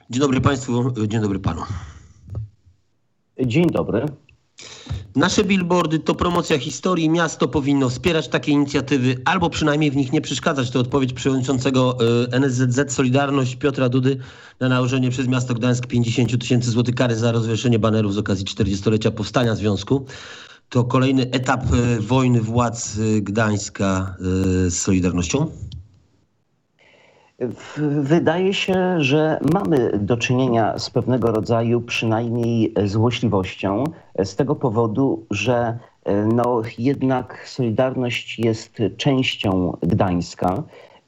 Dzień dobry Państwu, dzień dobry Panu. Dzień dobry. Nasze billboardy to promocja historii. Miasto powinno wspierać takie inicjatywy albo przynajmniej w nich nie przeszkadzać. To odpowiedź przewodniczącego NSZZ Solidarność Piotra Dudy na nałożenie przez miasto Gdańsk 50 000 złotych kary za rozwieszenie banerów z okazji 40-lecia powstania związku. To kolejny etap wojny władz Gdańska z Solidarnością. Wydaje się, że mamy do czynienia z pewnego rodzaju przynajmniej złośliwością z tego powodu, że jednak Solidarność jest częścią Gdańska.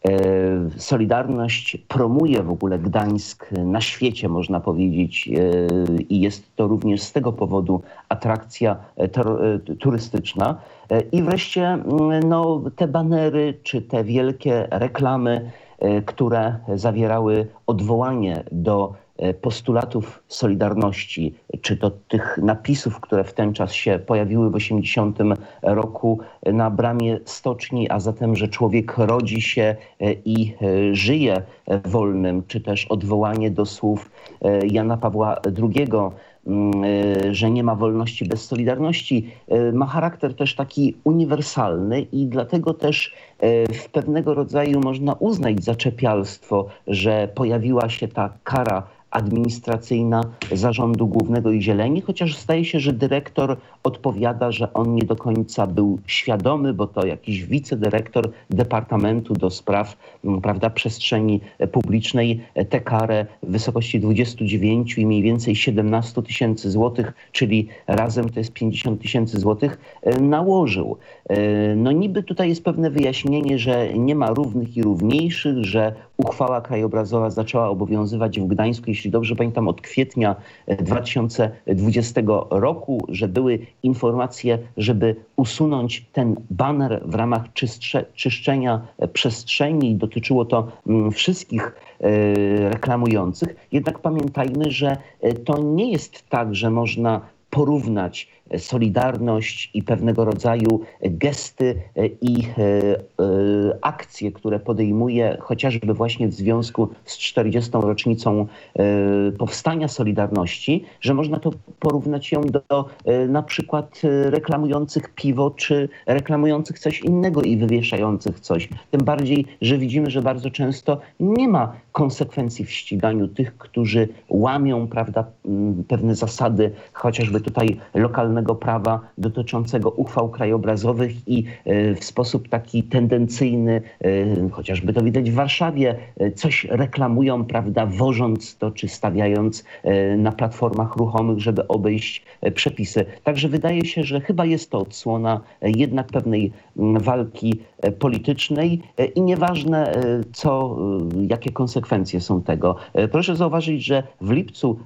Solidarność promuje w ogóle Gdańsk na świecie, można powiedzieć, i jest to również z tego powodu atrakcja turystyczna. I wreszcie te banery czy te wielkie reklamy, które zawierały odwołanie do postulatów Solidarności, czy to tych napisów, które w ten czas się pojawiły w 80 roku na bramie stoczni, a zatem, że człowiek rodzi się i żyje wolnym, czy też odwołanie do słów Jana Pawła II, że nie ma wolności bez Solidarności, ma charakter też taki uniwersalny i dlatego też w pewnego rodzaju można uznać zaczepialstwo, że pojawiła się ta kara administracyjna Zarządu Głównego i Zieleni, chociaż zdaje się, że dyrektor odpowiada, że on nie do końca był świadomy, bo to jakiś wicedyrektor Departamentu do Spraw Przestrzeni Publicznej tę karę w wysokości 29 i mniej więcej 17 000 złotych, czyli razem to jest 50 000 złotych, nałożył. Niby tutaj jest pewne wyjaśnienie, że nie ma równych i równiejszych, że uchwała krajobrazowa zaczęła obowiązywać w Gdańsku, jeśli dobrze pamiętam, od kwietnia 2020 roku, że były informacje, żeby usunąć ten baner w ramach czyszczenia przestrzeni i dotyczyło to wszystkich reklamujących. Jednak pamiętajmy, że to nie jest tak, że można porównać Solidarność i pewnego rodzaju gesty i akcje, które podejmuje chociażby właśnie w związku z 40. rocznicą powstania Solidarności, że można to porównać ją do na przykład reklamujących piwo, czy reklamujących coś innego i wywieszających coś. Tym bardziej, że widzimy, że bardzo często nie ma konsekwencji w ściganiu tych, którzy łamią, pewne zasady, chociażby tutaj lokalnego prawa dotyczącego uchwał krajobrazowych i w sposób taki tendencyjny, chociażby to widać w Warszawie, coś reklamują, wożąc to czy stawiając na platformach ruchomych, żeby obejść przepisy. Także wydaje się, że chyba jest to odsłona jednak pewnej walki politycznej i nieważne jakie konsekwencje są tego. Proszę zauważyć, że w lipcu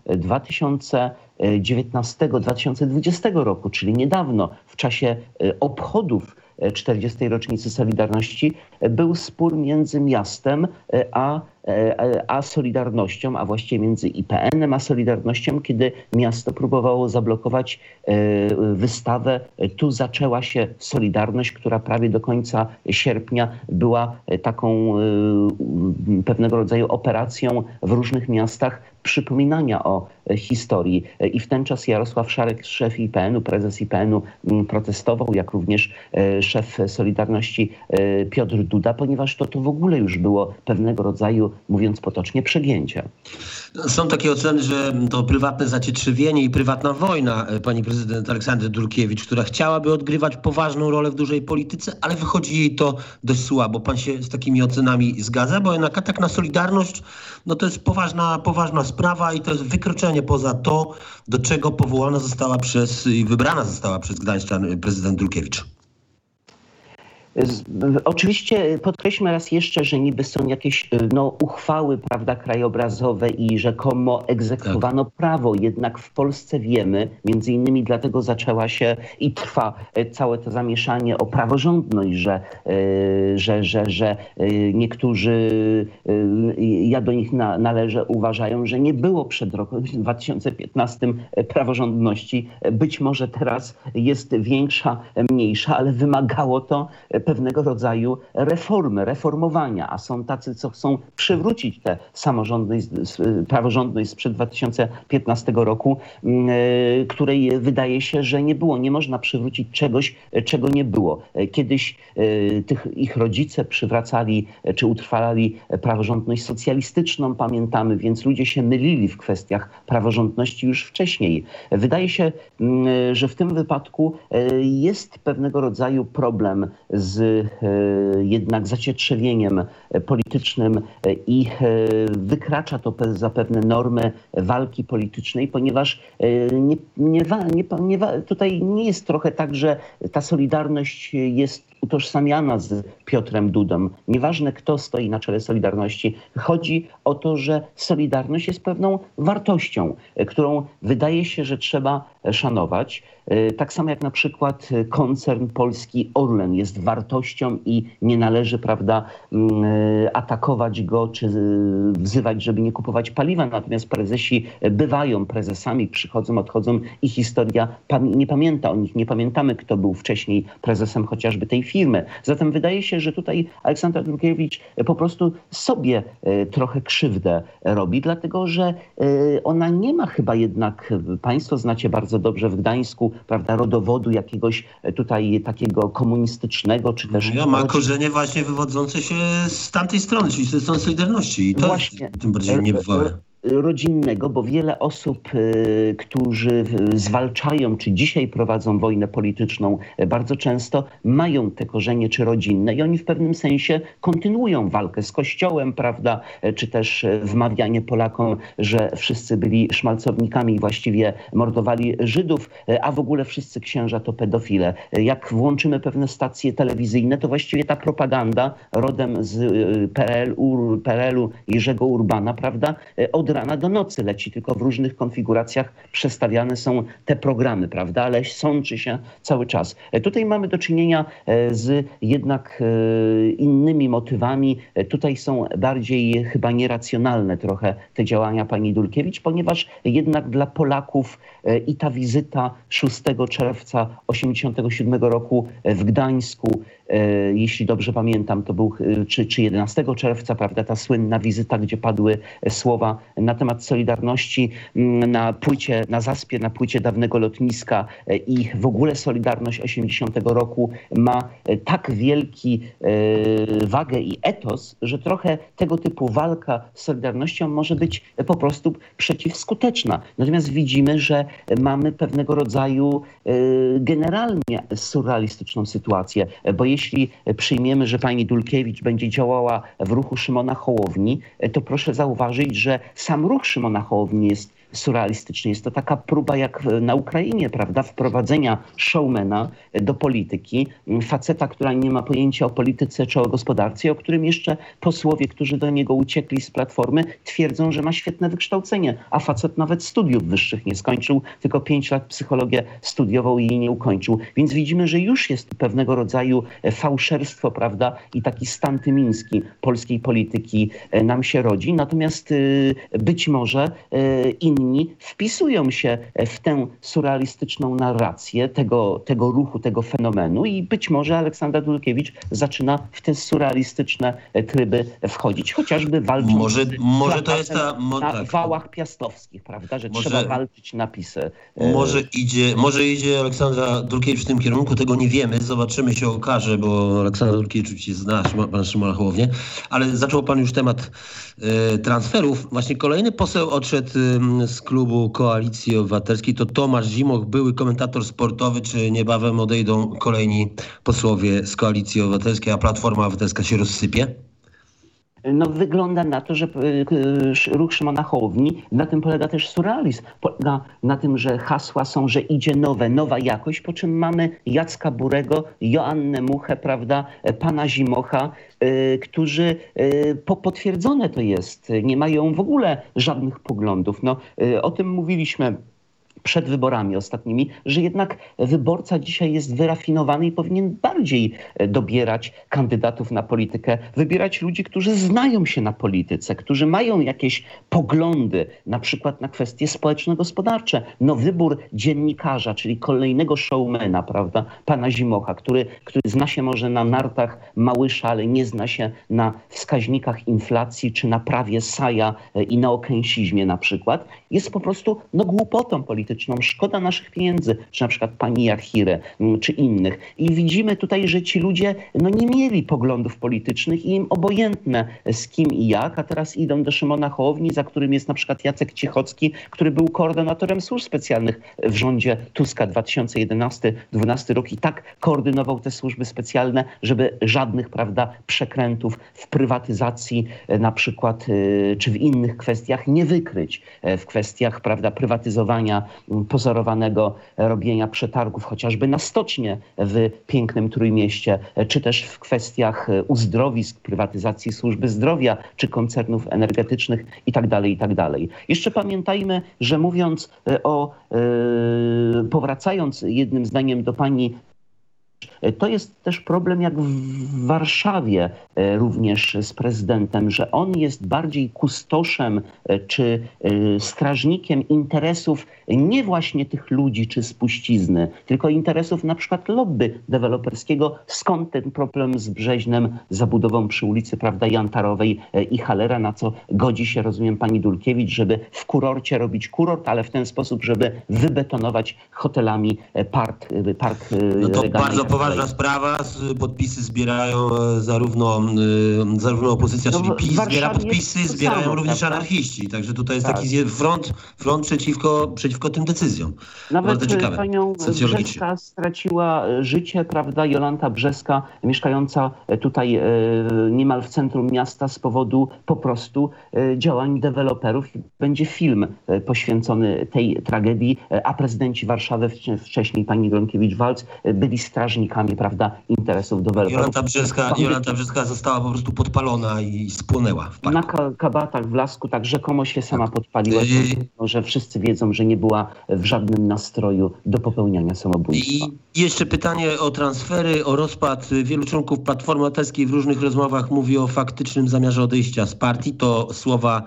2019-2020 roku, czyli niedawno, w czasie obchodów 40. rocznicy Solidarności, był spór między miastem a Solidarnością, a właściwie między IPN-em a Solidarnością, kiedy miasto próbowało zablokować wystawę Tu zaczęła się Solidarność, która prawie do końca sierpnia była taką pewnego rodzaju operacją w różnych miastach przypominania o historii. I w ten czas Jarosław Szarek, szef IPN-u, prezes IPN-u, protestował, jak również szef Solidarności Piotr Duda, ponieważ to w ogóle już było pewnego rodzaju, mówiąc potocznie, przegięcie. Są takie oceny, że to prywatne zacietrzewienie i prywatna wojna pani prezydent Aleksandry Dulkiewicz, która chciałaby odgrywać poważną rolę w dużej polityce, ale wychodzi jej to dość słabo. Pan się z takimi ocenami zgadza? Bo jednak atak na Solidarność, to jest poważna sprawa i to jest wykroczenie poza to, do czego wybrana została przez Gdańszczan prezydent Dulkiewicz. Oczywiście podkreślmy raz jeszcze, że niby są jakieś uchwały, krajobrazowe i rzekomo egzekwowano prawo. Jednak w Polsce wiemy, między innymi dlatego zaczęła się i trwa całe to zamieszanie o praworządność, że niektórzy, ja do nich należę, uważają, że nie było przed rokiem 2015 praworządności. Być może teraz jest większa, mniejsza, ale wymagało to pewnego rodzaju reformowania, a są tacy, co chcą przywrócić tę praworządność sprzed 2015 roku, której wydaje się, że nie było. Nie można przywrócić czegoś, czego nie było. Kiedyś ich rodzice przywracali czy utrwalali praworządność socjalistyczną, pamiętamy, więc ludzie się mylili w kwestiach praworządności już wcześniej. Wydaje się, że w tym wypadku jest pewnego rodzaju problem z jednak zacietrzewieniem politycznym i wykracza to zapewne normy walki politycznej, ponieważ tutaj nie jest trochę tak, że ta solidarność jest utożsamiana z Piotrem Dudą. Nieważne, kto stoi na czele Solidarności. Chodzi o to, że Solidarność jest pewną wartością, którą wydaje się, że trzeba szanować. Tak samo jak na przykład koncern polski Orlen jest wartością i nie należy, prawda, atakować go czy wzywać, żeby nie kupować paliwa. Natomiast prezesi bywają prezesami, przychodzą, odchodzą i historia nie pamięta o nich. Nie pamiętamy, kto był wcześniej prezesem chociażby tej firmy. Zatem wydaje się, że tutaj Aleksandra Dulkiewicz po prostu sobie trochę krzywdę robi, dlatego że ona nie ma chyba jednak, państwo znacie bardzo dobrze w Gdańsku, prawda, rodowodu jakiegoś tutaj takiego komunistycznego, czy też... Ma korzenie właśnie wywodzące się z tamtej strony, czyli ze strony Solidarności. I to właśnie jest tym bardziej niebywałe. Rodzinnego, bo wiele osób, którzy zwalczają, czy dzisiaj prowadzą wojnę polityczną, bardzo często mają te korzenie czy rodzinne i oni w pewnym sensie kontynuują walkę z Kościołem, prawda, czy też wmawianie Polakom, że wszyscy byli szmalcownikami i właściwie mordowali Żydów, a w ogóle wszyscy księża to pedofile. Jak włączymy pewne stacje telewizyjne, to właściwie ta propaganda rodem z PRL-u Jerzego Urbana, prawda, od rana do nocy leci, tylko w różnych konfiguracjach przestawiane są te programy, prawda, ale sączy się cały czas. Tutaj mamy do czynienia z jednak innymi motywami. Tutaj są bardziej chyba nieracjonalne trochę te działania pani Dulkiewicz, ponieważ jednak dla Polaków i ta wizyta 6 czerwca 1987 roku w Gdańsku, jeśli dobrze pamiętam, to był czy 11 czerwca, prawda, ta słynna wizyta, gdzie padły słowa na temat Solidarności na Zaspie, na płycie dawnego lotniska i w ogóle Solidarność 80 roku ma tak wielki wagę i etos, że trochę tego typu walka z Solidarnością może być po prostu przeciwskuteczna. Natomiast widzimy, że mamy pewnego rodzaju generalnie surrealistyczną sytuację, bo jeśli przyjmiemy, że pani Dulkiewicz będzie działała w ruchu Szymona Hołowni, to proszę zauważyć, że sam ruch Szymona Hołowni jest surrealistyczny. Jest to taka próba jak na Ukrainie, prawda, wprowadzenia showmana do polityki. Faceta, która nie ma pojęcia o polityce czy o gospodarce, o którym jeszcze posłowie, którzy do niego uciekli z Platformy, twierdzą, że ma świetne wykształcenie, a facet nawet studiów wyższych nie skończył, tylko 5 lat psychologię studiował i jej nie ukończył. Więc widzimy, że już jest pewnego rodzaju fałszerstwo, prawda, i taki stan tymiński polskiej polityki nam się rodzi. Natomiast być może inni wpisują się w tę surrealistyczną narrację tego ruchu, tego fenomenu i być może Aleksandra Dulkiewicz zaczyna w te surrealistyczne tryby wchodzić, chociażby walczyć może to jest na wałach piastowskich, prawda, że trzeba walczyć napisy. Może idzie Aleksandra Dulkiewicz w tym kierunku, tego nie wiemy, zobaczymy, się okaże, bo Aleksandra Dulkiewicz oczywiście zna pan Szymona Hołownię, ale zaczął pan już temat transferów. Właśnie kolejny poseł odszedł z klubu Koalicji Obywatelskiej, to Tomasz Zimoch, były komentator sportowy. Czy niebawem odejdą kolejni posłowie z Koalicji Obywatelskiej, a Platforma Obywatelska się rozsypie? No wygląda na to, że ruch Szymona Hołowni, na tym polega też surrealizm. Polega na tym, że hasła są, że idzie nowa jakość, po czym mamy Jacka Burego, Joannę Muchę, prawda, pana Zimocha, którzy potwierdzone to jest, nie mają w ogóle żadnych poglądów. No, o tym mówiliśmy przed wyborami ostatnimi, że jednak wyborca dzisiaj jest wyrafinowany i powinien bardziej dobierać kandydatów na politykę, wybierać ludzi, którzy znają się na polityce, którzy mają jakieś poglądy, na przykład na kwestie społeczno-gospodarcze. No wybór dziennikarza, czyli kolejnego showmana, prawda, pana Zimocha, który zna się może na nartach Małysza, ale nie zna się na wskaźnikach inflacji, czy na prawie Saja i na okęsizmie na przykład, jest po prostu głupotą polityczną. Szkoda naszych pieniędzy, czy na przykład pani Jachirę, czy innych. I widzimy tutaj, że ci ludzie nie mieli poglądów politycznych i im obojętne z kim i jak, a teraz idą do Szymona Hołowni, za którym jest na przykład Jacek Cichocki, który był koordynatorem służb specjalnych w rządzie Tuska 2011-2012 rok i tak koordynował te służby specjalne, żeby żadnych, prawda, przekrętów w prywatyzacji na przykład, czy w innych kwestiach nie wykryć. W kwestiach, prawda, prywatyzowania, pozorowanego robienia przetargów chociażby na stocznie w pięknym Trójmieście, czy też w kwestiach uzdrowisk, prywatyzacji służby zdrowia, czy koncernów energetycznych itd., itd. Jeszcze pamiętajmy, że mówiąc powracając jednym zdaniem do pani, to jest też problem jak w Warszawie również z prezydentem, że on jest bardziej kustoszem czy strażnikiem interesów nie właśnie tych ludzi czy spuścizny, tylko interesów na przykład lobby deweloperskiego. Skąd ten problem z Brzeźnem, zabudową przy ulicy, prawda, Jantarowej i Hallera, na co godzi się, rozumiem, pani Dulkiewicz, żeby w kurorcie robić kurort, ale w ten sposób, żeby wybetonować hotelami park to bardzo poważna sprawa. Podpisy zbierają zarówno opozycja, czyli PiS zbiera podpisy, zbierają samo, również anarchiści. Także tutaj jest taki front przeciwko tym decyzjom. Nawet bardzo ciekawe, panią Brzeska straciła życie, prawda, Jolanta Brzeska, mieszkająca tutaj niemal w centrum miasta z powodu po prostu działań deweloperów. Będzie film poświęcony tej tragedii, a prezydenci Warszawy, wcześniej pani Gronkiewicz-Waltz, byli strażnikami, prawda, interesów deweloperów. Jolanta Brzeska została po prostu podpalona i spłonęła w parku. Na kabatach w Lasku, tak rzekomo się sama podpaliła, że wszyscy wiedzą, że nie była w żadnym nastroju do popełniania samobójstwa. I jeszcze pytanie o transfery, o rozpad. Wielu członków Platformy Obywatelskiej w różnych rozmowach mówi o faktycznym zamiarze odejścia z partii. To słowa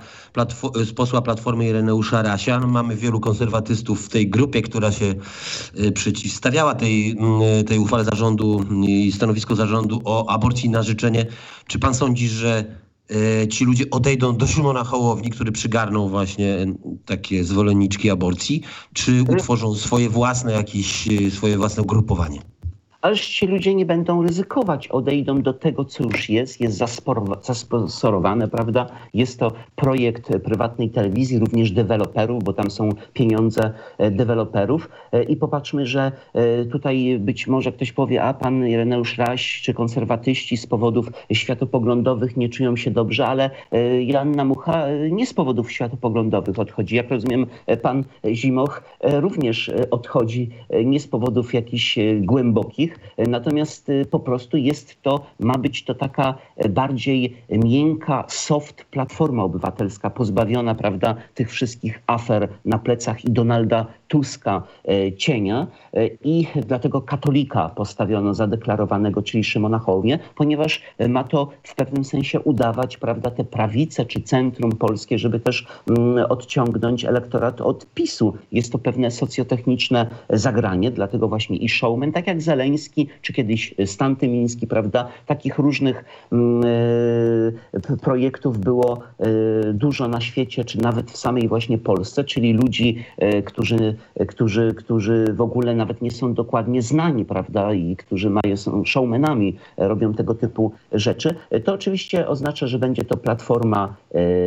z posła Platformy Ireneusza Rasia. Mamy wielu konserwatystów w tej grupie, która się przeciwstawiała tej uchwale zarządu i stanowisku zarządu o aborcji na życzenie. Czy pan sądzi, że ci ludzie odejdą do Szymona Hołowni, który przygarnął właśnie takie zwolenniczki aborcji, czy utworzą swoje własne ugrupowanie? Ależ ci ludzie nie będą ryzykować, odejdą do tego, co już jest zasponsorowane, prawda? Jest to projekt prywatnej telewizji, również deweloperów, bo tam są pieniądze deweloperów. I popatrzmy, że tutaj być może ktoś powie, a pan Ireneusz Raś czy konserwatyści z powodów światopoglądowych nie czują się dobrze, ale Joanna Mucha nie z powodów światopoglądowych odchodzi. Jak rozumiem, pan Zimoch również odchodzi nie z powodów jakichś głębokich, natomiast po prostu ma być to taka bardziej miękka, soft Platforma Obywatelska, pozbawiona, prawda, tych wszystkich afer na plecach i Donalda Tuska cienia, i dlatego katolika postawiono zadeklarowanego, czyli Szymona Hołownię, ponieważ ma to w pewnym sensie udawać, prawda, te prawice czy centrum polskie, żeby też odciągnąć elektorat od PiS-u. Jest to pewne socjotechniczne zagranie, dlatego właśnie i showman, tak jak Zeleński, czy kiedyś Stan Tymiński, prawda, takich różnych projektów było dużo na świecie, czy nawet w samej właśnie Polsce, czyli ludzi, którzy w ogóle nawet nie są dokładnie znani, prawda, i którzy są showmanami, robią tego typu rzeczy. To oczywiście oznacza, że będzie to platforma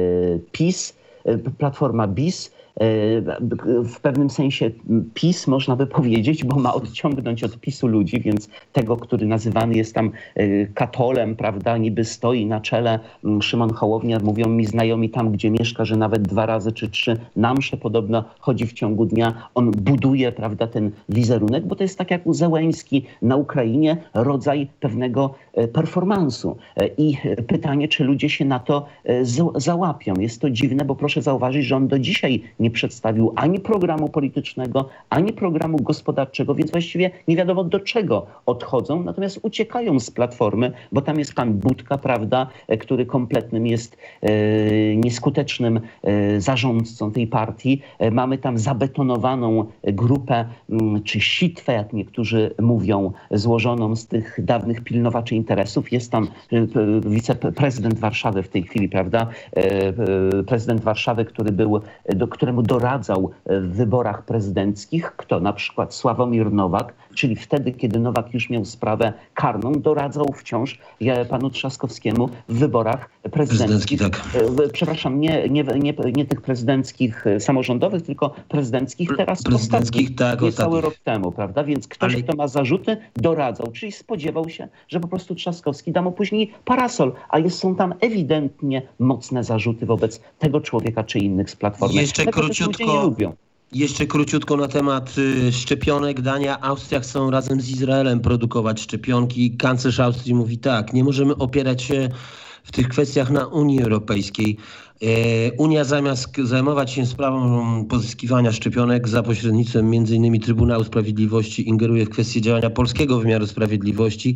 platforma BIS, w pewnym sensie PiS, można by powiedzieć, bo ma odciągnąć od PiS-u ludzi, więc tego, który nazywany jest tam katolem, prawda, niby stoi na czele Szymon Hołownia, mówią mi znajomi tam, gdzie mieszka, że nawet 2 razy czy 3 na msze podobno chodzi w ciągu dnia. On buduje, prawda, ten wizerunek, bo to jest tak jak u Zełenski na Ukrainie, rodzaj pewnego performansu. I pytanie, czy ludzie się na to załapią. Jest to dziwne, bo proszę zauważyć, że on do dzisiaj nie nie przedstawił ani programu politycznego, ani programu gospodarczego, więc właściwie nie wiadomo do czego odchodzą, natomiast uciekają z Platformy, bo tam jest pan Budka, prawda, który kompletnym jest nieskutecznym zarządcą tej partii. Mamy tam zabetonowaną grupę, czy sitwę, jak niektórzy mówią, złożoną z tych dawnych pilnowaczy interesów. Jest tam wiceprezydent Warszawy w tej chwili, prawda? Prezydent Warszawy, któremu doradzał w wyborach prezydenckich, kto na przykład Sławomir Nowak, czyli wtedy, kiedy Nowak już miał sprawę karną, doradzał wciąż panu Trzaskowskiemu w wyborach prezydenckich. Tak. Przepraszam, nie tych prezydenckich samorządowych, tylko prezydenckich teraz prezydenckich, tak, cały rok temu, prawda? Więc ktoś, kto ma zarzuty, doradzał, czyli spodziewał się, że po prostu Trzaskowski da mu później parasol, a są tam ewidentnie mocne zarzuty wobec tego człowieka czy innych z Platformy. Jeszcze króciutko na temat szczepionek. Dania, Austria chcą razem z Izraelem produkować szczepionki. Kanclerz Austrii mówi tak, nie możemy opierać się w tych kwestiach na Unii Europejskiej. Unia zamiast zajmować się sprawą pozyskiwania szczepionek za pośrednictwem m.in. Trybunału Sprawiedliwości ingeruje w kwestię działania polskiego wymiaru sprawiedliwości.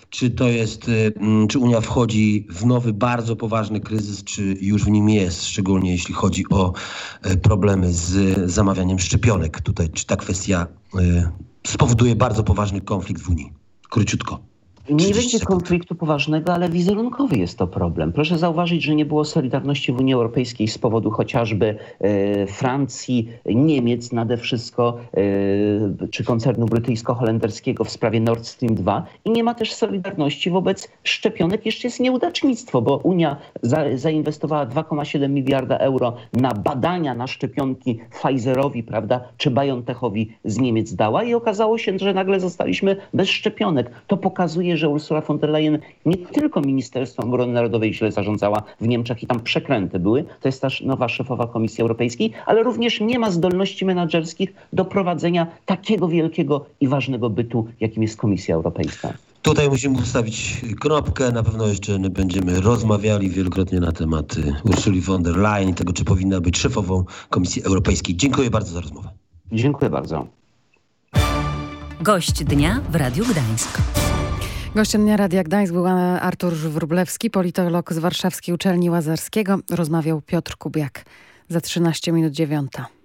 Czy Unia wchodzi w nowy, bardzo poważny kryzys, czy już w nim jest, szczególnie jeśli chodzi o problemy z zamawianiem szczepionek tutaj, czy ta kwestia spowoduje bardzo poważny konflikt w Unii? Króciutko. Nie będzie konfliktu poważnego, ale wizerunkowy jest to problem. Proszę zauważyć, że nie było solidarności w Unii Europejskiej z powodu chociażby Francji, Niemiec nade wszystko, czy koncernu brytyjsko-holenderskiego w sprawie Nord Stream 2 i nie ma też solidarności wobec szczepionek. Jeszcze jest nieudacznictwo, bo Unia zainwestowała 2,7 miliarda euro na badania na szczepionki Pfizerowi, prawda, czy BioNTechowi z Niemiec dała i okazało się, że nagle zostaliśmy bez szczepionek. To pokazuje, że Ursula von der Leyen nie tylko Ministerstwem Obrony Narodowej źle zarządzała w Niemczech i tam przekręty były, to jest też nowa szefowa Komisji Europejskiej, ale również nie ma zdolności menadżerskich do prowadzenia takiego wielkiego i ważnego bytu, jakim jest Komisja Europejska. Tutaj musimy ustawić kropkę. Na pewno jeszcze będziemy rozmawiali wielokrotnie na temat Ursuli von der Leyen i tego, czy powinna być szefową Komisji Europejskiej. Dziękuję bardzo za rozmowę. Dziękuję bardzo. Gość dnia w Radiu Gdańsk. Gościem dnia Radia Gdańsk był Artur Wróblewski, politolog z Warszawskiej Uczelni Łazarskiego. Rozmawiał Piotr Kubiak. Za 13 minut 9.